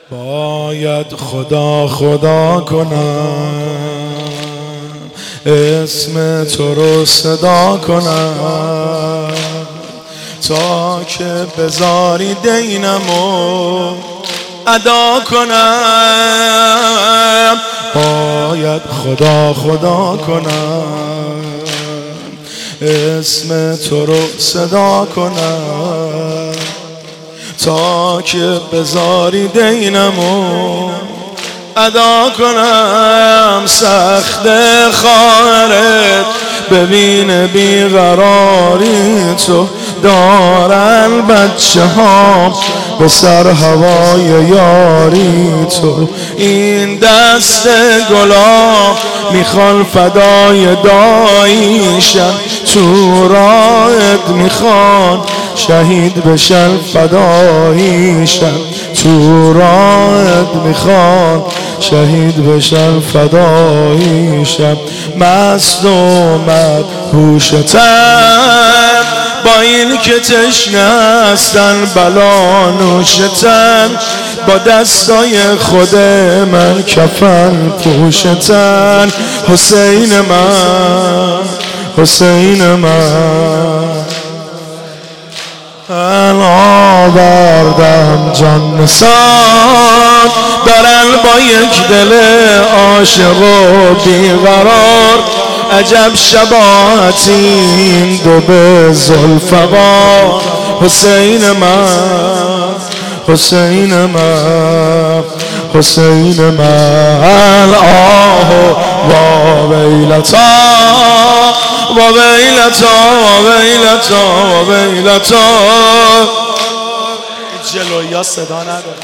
باید خدا خدا کنم، اسم تو رو صدا کنم تا که بذاری دینمو ادا کنم. باید خدا خدا کنم، اسم تو رو صدا کنم تا که بذاری دینمو ادا کنم. سخت خواهرت ببین بیقراری تو دارن بچه ها به سر هوای یاری تو. این دست گلاب میخوان فدای داییشن، تو راهت میخوان شهید بشن فداییشن، تو راهت میخوان شهید بشن فداییشن. مست و مدهوشتن با این که تشنه هستن، بلا نوشتن با دستای خود من کفن پوشتن. حسین من، حسین من آوردم جان نثار، دارن با یک دل عاشق و بیقرار. عجب شباهتی این دو به ذوالفقار. حسین من، حسین من، حسین من آه و ویلتا و ویلتا و ویلتا و ویلتا. جلویا صدا نداره.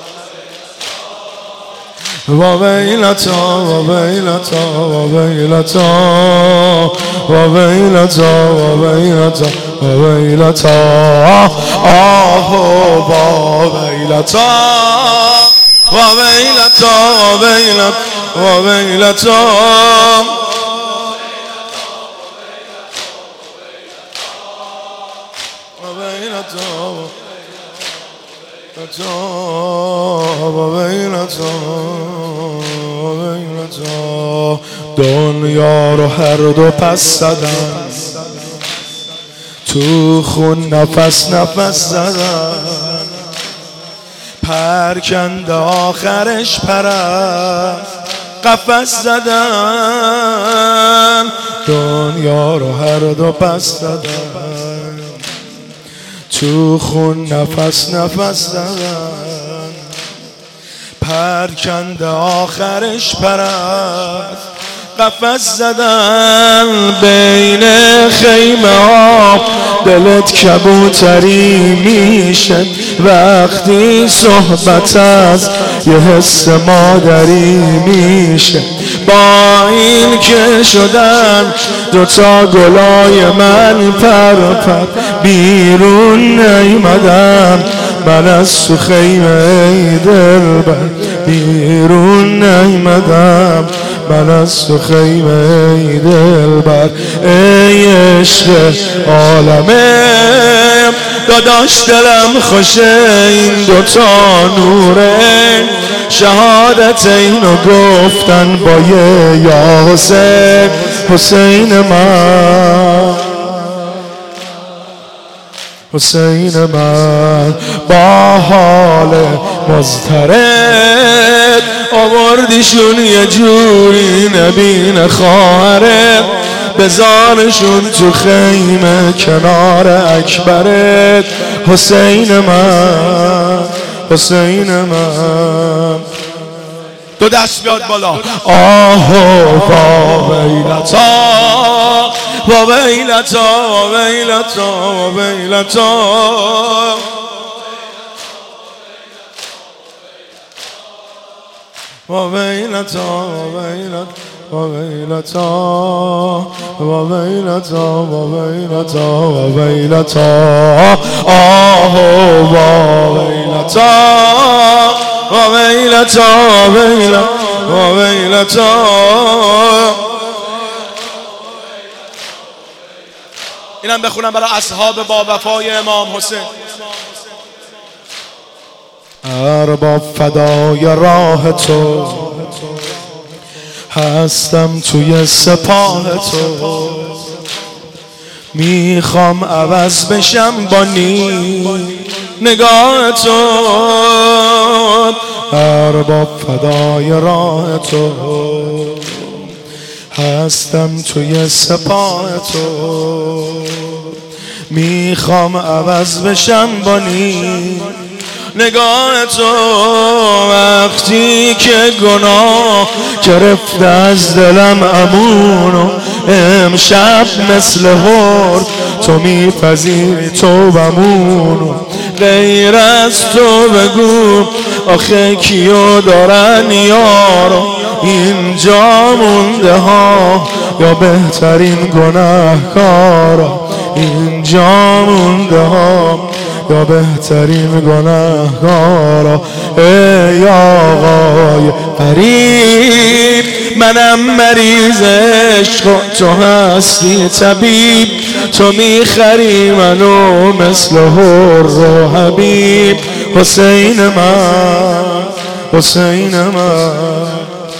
و ویلتا و ویلتا و ویلتا و ویلتا و ویلتا و ویلتا آه و ویلتا و ویلتا و ویلتا و ویلتا. دنیا رو هر دو پس زدن، تو خون نفس نفس زدن، پرکنده آخرش پرست قفس زدن. دنیا رو هر دو پس زدن، تو خون نفس نفس زدن، پرکنده آخرش پرست قفس زدن. بین خیمه ها دلت کبوتری میشه وقتی صحبت از یه حس مادری میشه. با این که شدن دوتا گلای من پر بیرون نیمدم، من از تو خیمه ای دلبر بیرون نیمدم، من از تو خیمه ای دلبر. ای عشق عالمه داداش دلم خوشه این دوتا نوره، شهادت اینو گفتن با یه یا حسین. حسین من، حسین من با حال مضطرب آوردیشون یه جوری نبین خواهرت، بزارشون تو خیمه کنار اکبرت. حسین من، حسین من دو دست بیاد بالا. آه و ویلتا و ویلتا و ویلتا و ویلتا و ویلتا و ویلتا و ویلتا و ویلتا و ویلتا آه و ویلتا و ویلتا و ویلتا. اینم بخونم برای اصحاب با وفای امام حسین. ارباب فدای راه تو، هستم توی سپاه تو. میخوام عوض بشم با نگاه تو. ارباب فدای راه تو، هستم توی سپاه تو. میخوام عوض بشم با نگاه تو. وقتی که گناه گرفته از دلم امونو، امشب مثل هرد تو میپذیری توبمونو. غیر از تو بگو آخه کیو دارن یارو، اینجا مونده ها یا بهترین گناهکارا. اینجا مونده ها یا بهترین گناهکارا. ای آقای غریب، منم مریض عشق و تو هستی طبیب. تو میخری منو مثل حر و حبیب. حسین من، حسین من،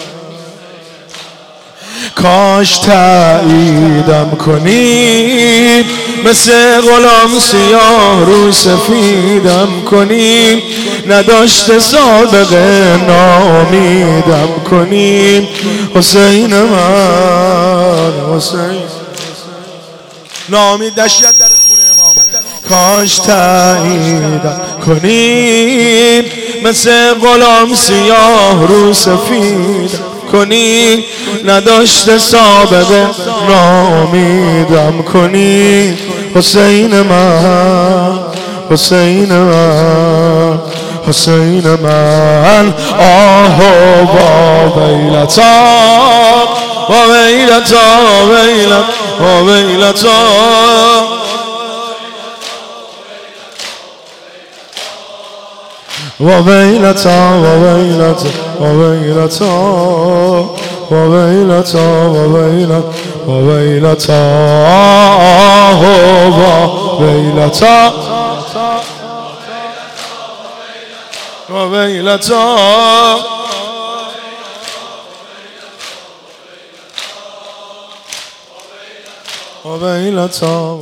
کاش تاییدم کنی، مثل غلام سیاه رو سفیدم کنی. نداشته سابقه نامیدم کنی. حسین من، حسین نامید نشید در خونه امام. کاش تاییدم کنی، مثل غلام سیاه رو سفیدم کنی. نداشته سابقه نامیدم کنی. حسین من، حسین من، حسین من. آه و ویلتا و ویلتا و ویلتا و ویلتا و ویلتا و ویلتا و ویلتا و ویلتا و ویلتا و ویلتا و ویلتا و ویلتا.